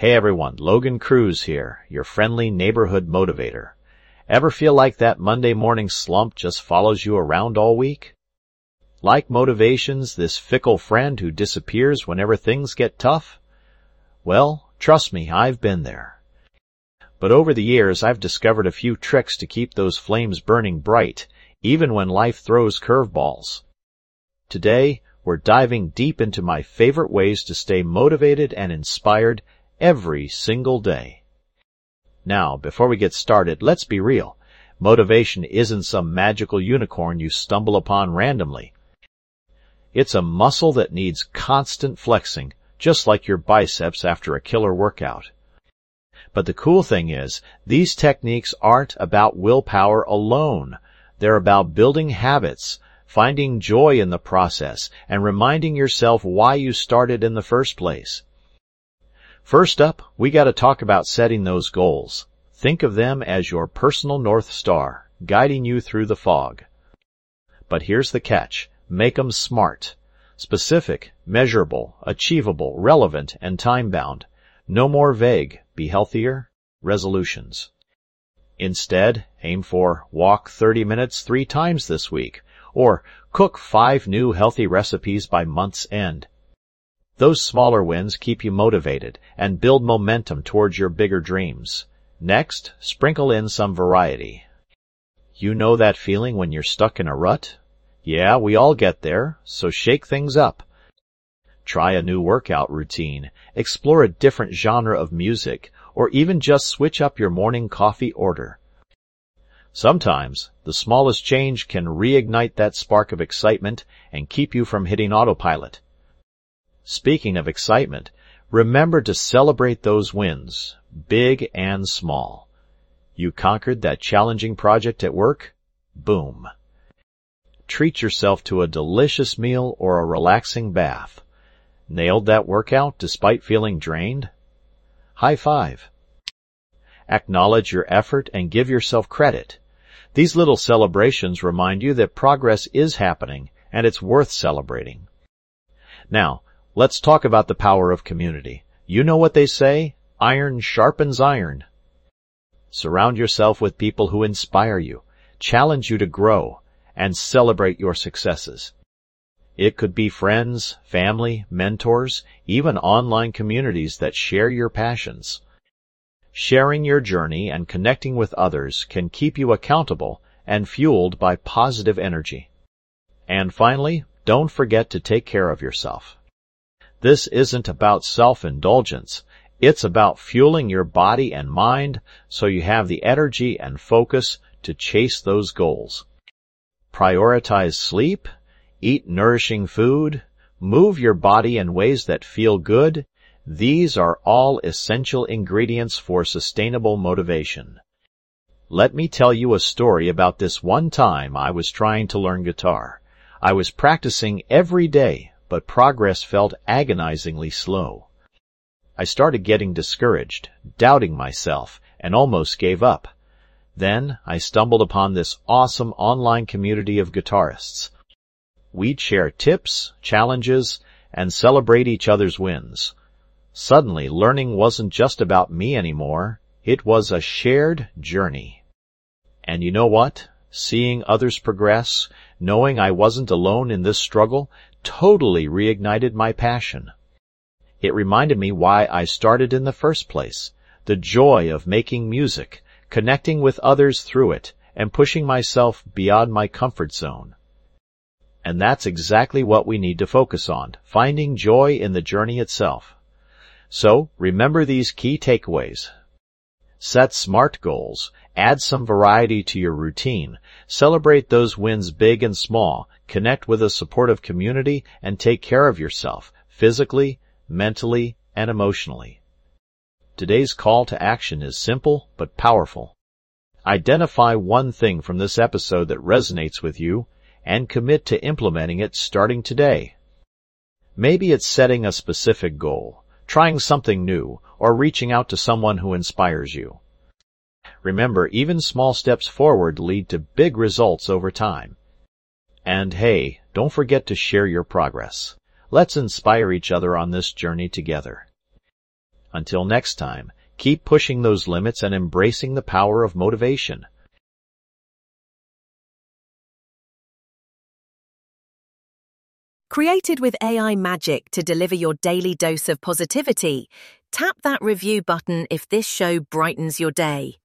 Hey everyone, Logan Cruz here, your friendly neighborhood motivator. Ever feel like that Monday morning slump just follows you around all week? Like motivation's this fickle friend who disappears whenever things get tough? Well, trust me, I've been there. But over the years, I've discovered a few tricks to keep those flames burning bright, even when life throws curveballs. Today, we're diving deep into my favorite ways to stay motivated and inspired every single day. Now, before we get started, let's be real. Motivation isn't some magical unicorn you stumble upon randomly. It's a muscle that needs constant flexing, just like your biceps after a killer workout. But the cool thing is, these techniques aren't about willpower alone. They're about building habits, finding joy in the process, and reminding yourself why you started in the first place. First up, we got to talk about setting those goals. Think of them as your personal North Star, guiding you through the fog. But here's the catch. Make them SMART. Specific, measurable, achievable, relevant, and time-bound. No more vague, be healthier resolutions. Instead, aim for walk 30 minutes 3 times this week, or cook 5 new healthy recipes by month's end. Those smaller wins keep you motivated and build momentum towards your bigger dreams. Next, sprinkle in some variety. You know that feeling when you're stuck in a rut? Yeah, we all get there, so shake things up. Try a new workout routine, explore a different genre of music, or even just switch up your morning coffee order. Sometimes, the smallest change can reignite that spark of excitement and keep you from hitting autopilot. Speaking of excitement, remember to celebrate those wins, big and small. You conquered that challenging project at work? Boom. Treat yourself to a delicious meal or a relaxing bath. Nailed that workout despite feeling drained? High five. Acknowledge your effort and give yourself credit. These little celebrations remind you that progress is happening and it's worth celebrating. Now, let's talk about the power of community. You know what they say? Iron sharpens iron. Surround yourself with people who inspire you, challenge you to grow, and celebrate your successes. It could be friends, family, mentors, even online communities that share your passions. Sharing your journey and connecting with others can keep you accountable and fueled by positive energy. And finally, don't forget to take care of yourself. This isn't about self-indulgence. It's about fueling your body and mind so you have the energy and focus to chase those goals. Prioritize sleep, eat nourishing food, move your body in ways that feel good. These are all essential ingredients for sustainable motivation. Let me tell you a story about this one time I was trying to learn guitar. I was practicing every day, but progress felt agonizingly slow. I started getting discouraged, doubting myself, and almost gave up. Then I stumbled upon this awesome online community of guitarists. We'd share tips, challenges, and celebrate each other's wins. Suddenly, learning wasn't just about me anymore. It was a shared journey. And you know what? Seeing others progress, knowing I wasn't alone in this struggle, totally reignited my passion. It reminded me why I started in the first place, the joy of making music, connecting with others through it, and pushing myself beyond my comfort zone. And that's exactly what we need to focus on, finding joy in the journey itself. So, remember these key takeaways. Set SMART goals, add some variety to your routine, celebrate those wins big and small, connect with a supportive community, and take care of yourself, physically, mentally, and emotionally. Today's call to action is simple but powerful. Identify one thing from this episode that resonates with you and commit to implementing it starting today. Maybe it's setting a specific goal, trying something new, or reaching out to someone who inspires you. Remember, even small steps forward lead to big results over time. And hey, don't forget to share your progress. Let's inspire each other on this journey together. Until next time, keep pushing those limits and embracing the power of motivation. Created with AI magic to deliver your daily dose of positivity, tap that review button if this show brightens your day.